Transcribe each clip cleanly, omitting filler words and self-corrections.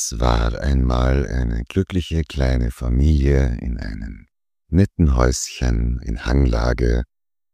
Es war einmal eine glückliche kleine Familie in einem netten Häuschen in Hanglage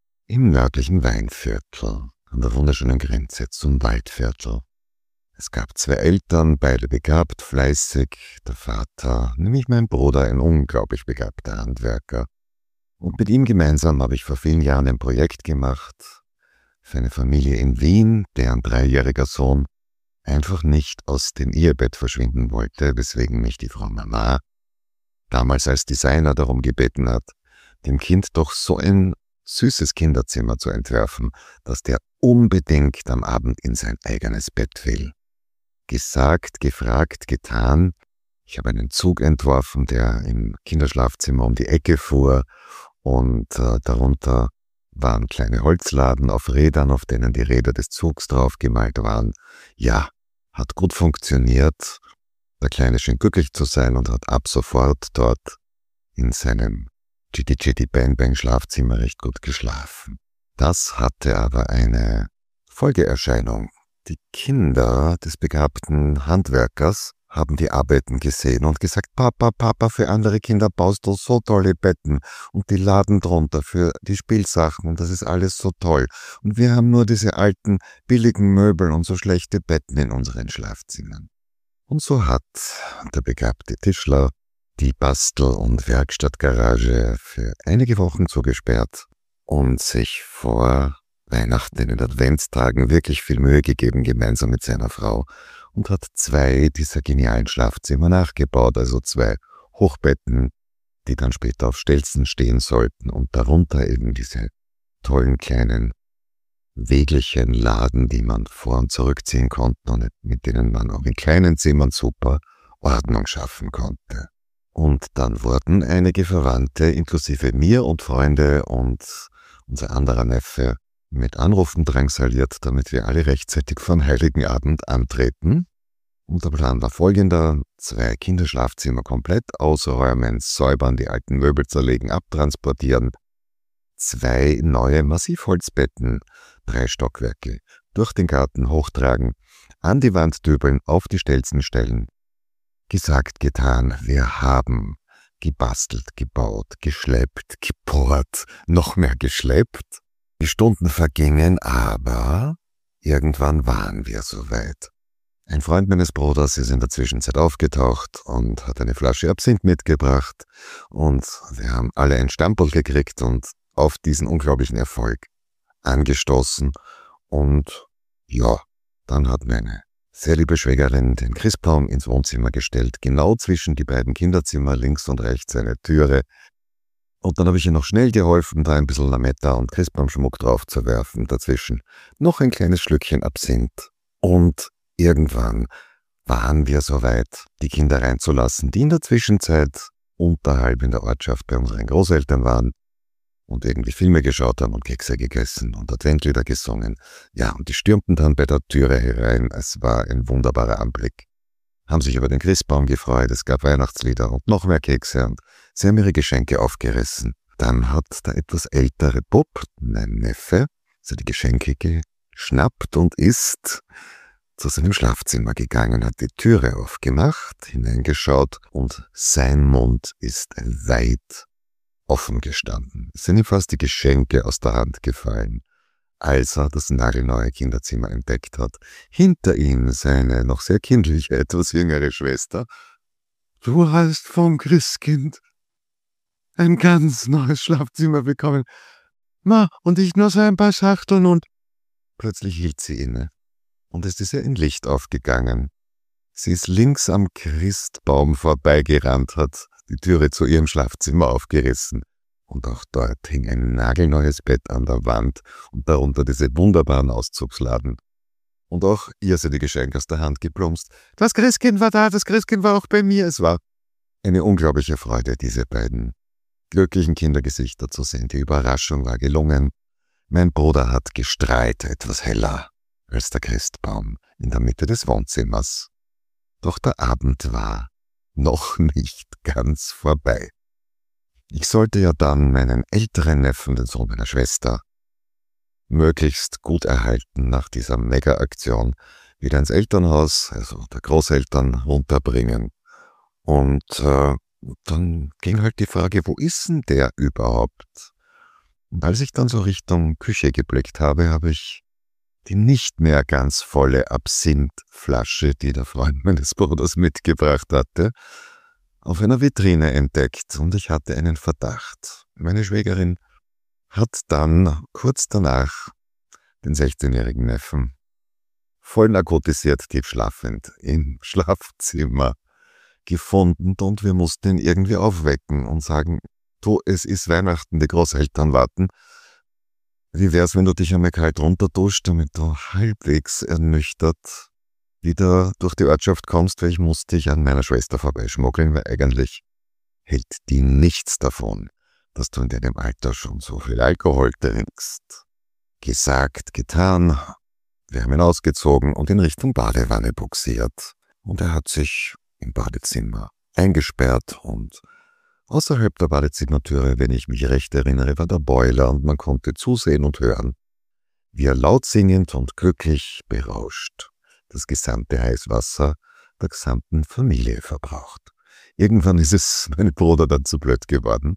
im nördlichen Weinviertel an der wunderschönen Grenze zum Waldviertel. Es gab zwei Eltern, beide begabt, fleißig. Der Vater, nämlich mein Bruder, ein unglaublich begabter Handwerker. Und mit ihm gemeinsam habe ich vor vielen Jahren ein Projekt gemacht für eine Familie in Wien, deren 3-jähriger Sohn einfach nicht aus dem Ehebett verschwinden wollte, weswegen mich die Frau Mama damals als Designer darum gebeten hat, dem Kind doch so ein süßes Kinderzimmer zu entwerfen, dass der unbedingt am Abend in sein eigenes Bett will. Gesagt, gefragt, getan. Ich habe einen Zug entworfen, der im Kinderschlafzimmer um die Ecke fuhr und darunter waren kleine Holzladen auf Rädern, auf denen die Räder des Zugs draufgemalt waren. Ja, hat gut funktioniert. Der Kleine schien glücklich zu sein und hat ab sofort dort in seinem Chitty Chitty Bang Bang Schlafzimmer recht gut geschlafen. Das hatte aber eine Folgeerscheinung. Die Kinder des begabten Handwerkers haben die Arbeiten gesehen und gesagt, Papa, Papa, für andere Kinder baust du so tolle Betten und die Laden drunter für die Spielsachen und das ist alles so toll. Und wir haben nur diese alten, billigen Möbel und so schlechte Betten in unseren Schlafzimmern. Und so hat der begabte Tischler die Bastel- und Werkstattgarage für einige Wochen zugesperrt und sich vor Weihnachten in den Adventstagen wirklich viel Mühe gegeben, gemeinsam mit seiner Frau, und hat 2 dieser genialen Schlafzimmer nachgebaut, also 2 Hochbetten, die dann später auf Stelzen stehen sollten und darunter eben diese tollen kleinen Wägelchen Laden, die man vor- und zurückziehen konnte und mit denen man auch in kleinen Zimmern super Ordnung schaffen konnte. Und dann wurden einige Verwandte, inklusive mir und Freunde und unser anderer Neffe, mit Anrufen drangsaliert, damit wir alle rechtzeitig vom Heiligen Abend antreten. Und der Plan war folgender: 2 Kinderschlafzimmer komplett ausräumen, säubern, die alten Möbel zerlegen, abtransportieren, 2 neue Massivholzbetten, 3 Stockwerke, durch den Garten hochtragen, an die Wand dübeln, auf die Stelzen stellen. Gesagt, getan, wir haben gebastelt, gebaut, geschleppt, gebohrt, noch mehr geschleppt. Die Stunden vergingen, aber irgendwann waren wir soweit. Ein Freund meines Bruders ist in der Zwischenzeit aufgetaucht und hat eine Flasche Absinth mitgebracht und wir haben alle ein Stamperl gekriegt und auf diesen unglaublichen Erfolg angestoßen. Und ja, dann hat meine sehr liebe Schwägerin den Christbaum ins Wohnzimmer gestellt, genau zwischen die beiden Kinderzimmer, links und rechts eine Türe. Und dann habe ich ihr noch schnell geholfen, da ein bisschen Lametta und Christbaumschmuck drauf zu werfen, dazwischen noch ein kleines Schlückchen Absinth. Und irgendwann waren wir soweit, die Kinder reinzulassen, die in der Zwischenzeit unterhalb in der Ortschaft bei unseren Großeltern waren und irgendwie Filme geschaut haben und Kekse gegessen und Adventlieder gesungen. Ja, und die stürmten dann bei der Türe herein. Es war ein wunderbarer Anblick. Haben sich über den Christbaum gefreut, es gab Weihnachtslieder und noch mehr Kekse und sie haben ihre Geschenke aufgerissen. Dann hat der etwas ältere Bub, mein Neffe, so die Geschenke geschnappt und ist zu seinem Schlafzimmer gegangen, hat die Türe aufgemacht, hineingeschaut und sein Mund ist weit offen gestanden. Es sind ihm fast die Geschenke aus der Hand gefallen, als er das nagelneue Kinderzimmer entdeckt hat. Hinter ihm seine noch sehr kindliche, etwas jüngere Schwester. Du hast vom Christkind ein ganz neues Schlafzimmer bekommen. Ma, und ich nur so ein paar Schachteln und... Plötzlich hielt sie inne und es ist ihr ein Licht aufgegangen. Sie ist links am Christbaum vorbeigerannt, hat die Türe zu ihrem Schlafzimmer aufgerissen. Und auch dort hing ein nagelneues Bett an der Wand und darunter diese wunderbaren Auszugsladen. Und auch ihr sind die Geschenke aus der Hand geplumpst. Das Christkind war da, das Christkind war auch bei mir. Es war eine unglaubliche Freude, diese beiden glücklichen Kindergesichter zu sehen. Die Überraschung war gelungen. Mein Bruder hat gestrahlt, etwas heller als der Christbaum in der Mitte des Wohnzimmers. Doch der Abend war noch nicht ganz vorbei. Ich sollte ja dann meinen älteren Neffen, den Sohn meiner Schwester, möglichst gut erhalten nach dieser Mega-Aktion wieder ins Elternhaus, also der Großeltern, runterbringen. Und dann ging halt die Frage, wo ist denn der überhaupt? Und als ich dann so Richtung Küche geblickt habe, habe ich die nicht mehr ganz volle Absinthflasche, die der Freund meines Bruders mitgebracht hatte, auf einer Vitrine entdeckt und ich hatte einen Verdacht. Meine Schwägerin hat dann kurz danach den 16-jährigen Neffen voll narkotisiert, tief schlafend im Schlafzimmer gefunden und wir mussten ihn irgendwie aufwecken und sagen, du, es ist Weihnachten, die Großeltern warten. Wie wär's, wenn du dich einmal kalt runterduschst, damit du halbwegs ernüchtert wieder durch die Ortschaft kommst, weil ich musste dich an meiner Schwester vorbeischmuggeln, weil eigentlich hält die nichts davon, dass du in deinem Alter schon so viel Alkohol trinkst. Gesagt, getan. Wir haben ihn ausgezogen und in Richtung Badewanne buxiert. Und er hat sich im Badezimmer eingesperrt und außerhalb der Badezimmertüre, wenn ich mich recht erinnere, war der Boiler und man konnte zusehen und hören, wie er laut singend und glücklich berauscht das gesamte Heißwasser der gesamten Familie verbraucht. Irgendwann ist es mein Bruder dann zu blöd geworden.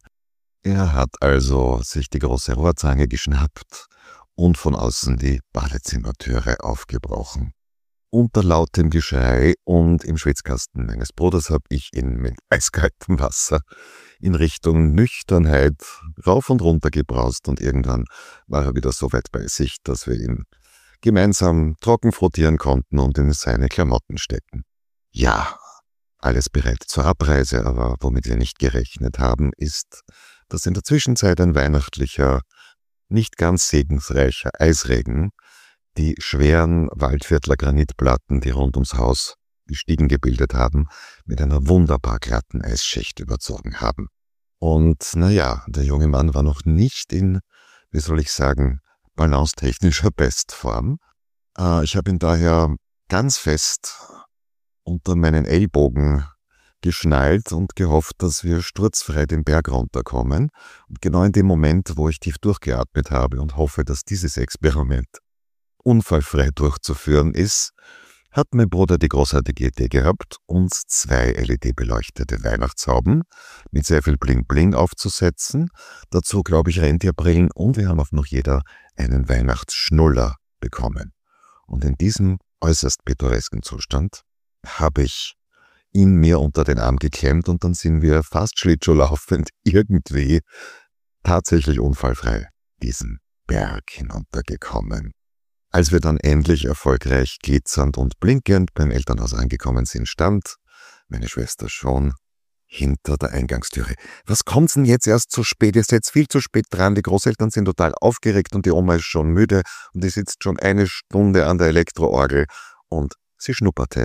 Er hat also sich die große Rohrzange geschnappt und von außen die Badezimmertüre aufgebrochen. Unter lautem Geschrei und im Schwitzkasten meines Bruders habe ich ihn mit eiskaltem Wasser in Richtung Nüchternheit rauf und runter gebraust und irgendwann war er wieder so weit bei sich, dass wir ihn gemeinsam trocken frottieren konnten und in seine Klamotten stecken. Ja, alles bereit zur Abreise, aber womit wir nicht gerechnet haben, ist, dass in der Zwischenzeit ein weihnachtlicher, nicht ganz segensreicher Eisregen die schweren Waldviertler Granitplatten, die rund ums Haus die Stiegen gebildet haben, mit einer wunderbar glatten Eisschicht überzogen haben. Und naja, der junge Mann war noch nicht in, wie soll ich sagen, balancetechnischer Bestform. Ich habe ihn daher ganz fest unter meinen Ellbogen geschnallt und gehofft, dass wir sturzfrei den Berg runterkommen. Und genau in dem Moment, wo ich tief durchgeatmet habe und hoffe, dass dieses Experiment unfallfrei durchzuführen ist, hat mein Bruder die großartige Idee gehabt, uns 2 LED-beleuchtete Weihnachtshauben mit sehr viel Bling-Bling aufzusetzen. Dazu, glaube ich, Rentierbrillen und wir haben auch noch jeder einen Weihnachtsschnuller bekommen. Und in diesem äußerst pittoresken Zustand habe ich ihn mir unter den Arm geklemmt und dann sind wir fast schlittschuhlaufend irgendwie tatsächlich unfallfrei diesen Berg hinuntergekommen. Als wir dann endlich erfolgreich glitzernd und blinkend beim Elternhaus angekommen sind, stand meine Schwester schon hinter der Eingangstüre. Was kommt's denn jetzt erst so spät? Ihr seid viel zu spät dran. Die Großeltern sind total aufgeregt und die Oma ist schon müde und die sitzt schon eine Stunde an der Elektroorgel. Und sie schnupperte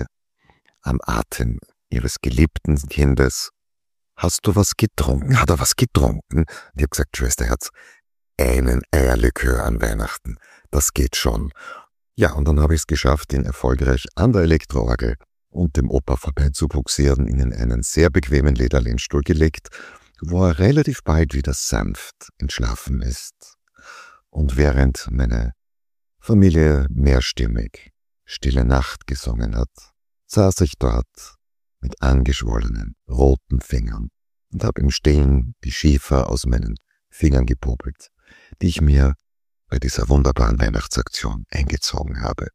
am Atem ihres geliebten Kindes. Hast du was getrunken? Hat er was getrunken? Ich habe gesagt, Schwesterherz, einen Eierlikör an Weihnachten. Das geht schon. Ja, und dann habe ich es geschafft, ihn erfolgreich an der Elektroorgel und dem Opa vorbeizubuxieren, ihn in einen sehr bequemen Lederlehnstuhl gelegt, wo er relativ bald wieder sanft entschlafen ist. Und während meine Familie mehrstimmig Stille Nacht gesungen hat, saß ich dort mit angeschwollenen, roten Fingern und habe im Stillen die Schiefer aus meinen Fingern gepopelt, die ich mir bei dieser wunderbaren Weihnachtsaktion eingezogen habe.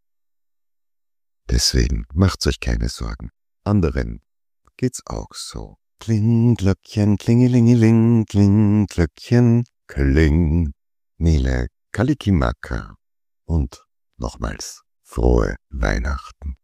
Deswegen macht's euch keine Sorgen. Anderen geht's auch so. Kling, Glöckchen, klingelingeling, kling, Glöckchen, kling. Mille Kalikimaka. Und nochmals frohe Weihnachten.